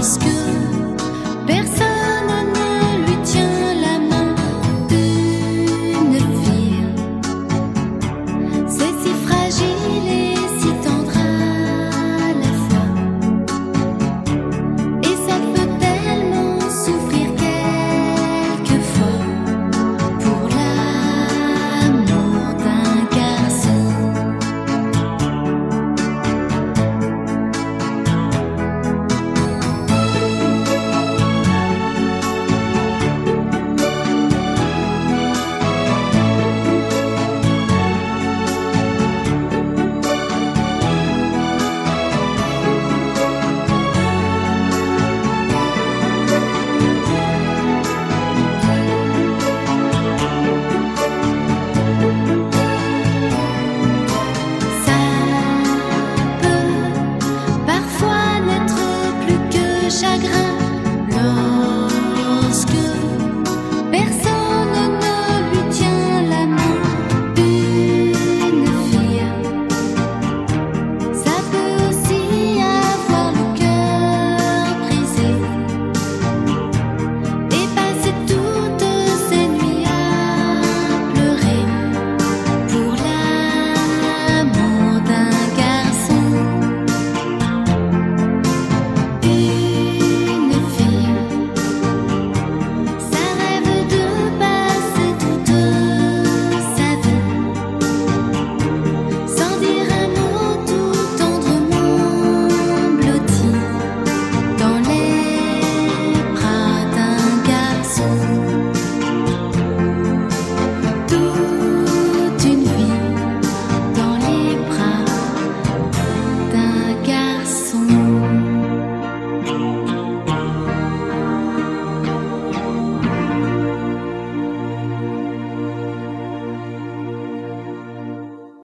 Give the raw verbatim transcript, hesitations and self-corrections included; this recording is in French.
puisque personne ne lui tient la main. Une fille, c'est si fragile et si tendre à la fois, et ça peut tellement souffrir quelquefois pour l'amour d'un garçon. Ça peut parfois n'être plus que chagrin.